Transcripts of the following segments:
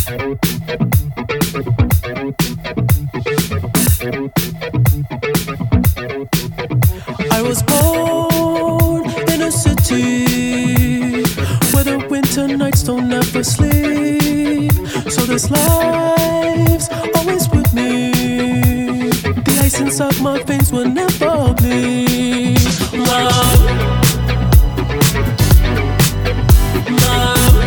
I was born in a city where the winter nights don't ever sleep. So this life's always with me. The ice inside my veins will never bleed. Love, love.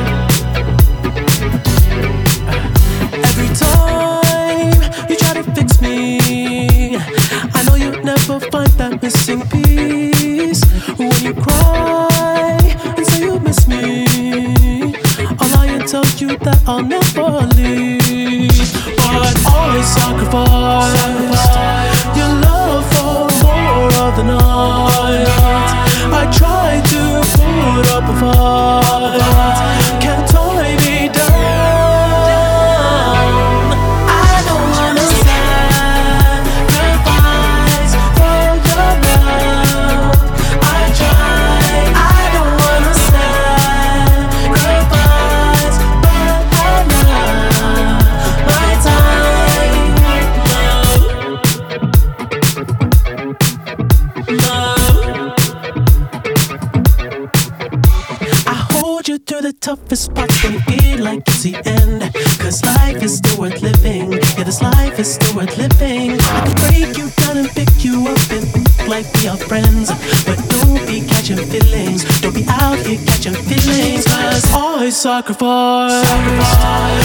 Every time you try to fix me, I know you'll never find that missing piece. When you cry and say you miss me, I'll lie and tell you that I'll never leave. But always sacrifice your love for more of the night. I try to put up a fight, can't tie me down. I don't wanna sacrifice for your love. I try. I don't wanna sacrifice, but I love my time. Love. I hold you through the toughest parts when you feel like it's the end. Cause life is still worth living. Yeah, this life is still worth living. I can break you down and pick you up and think like we are friends. But don't be catching feelings. Don't be out here catching feelings. Cause I sacrifice